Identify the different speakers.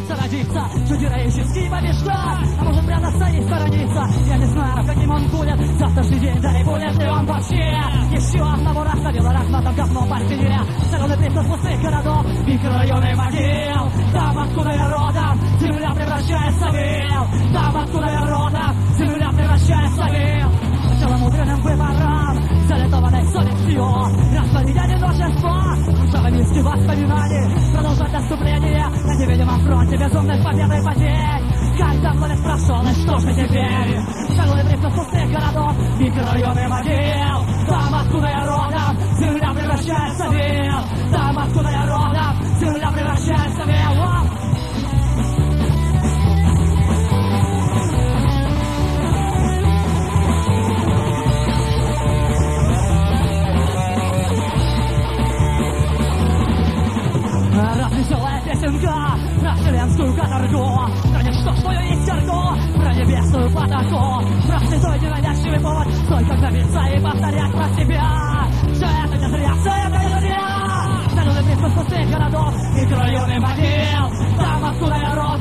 Speaker 1: придется родиться, чуть героически побеждать, а может прятаться и сторониться. Я не знаю, каким он будет завтрашний день, да и будет ли он вообще. Еще одного раза била разматом говно по стене. Стороны пристав пустых городов, микрорайоны могил. Там, откуда я родом, земля превращается в ил. Там, откуда я родом, земля превращается в ил. Целомудренным выбором, залитованной совестью, растворить одиночество, шовинистские воспоминаний, продолжать наступление на невидимом фронте безумных побед и потерь. Как давно лет прошел, и что же теперь? Шагнули пристав пустых городов, микрорайоны могил. Там, откуда я родом, земля превращается в ил. Там, откуда я родом, земля превращается в ил. Веселая песенка про вселенскую каторгу, про ничто, что я истергу, про небесную потоку, про святой ненавязчивый повод, только забиться и повторять про себя. Все это не зря, все это не зря. Стороны пристав пустых городов, микрорайоны могил. Там, откуда я родом,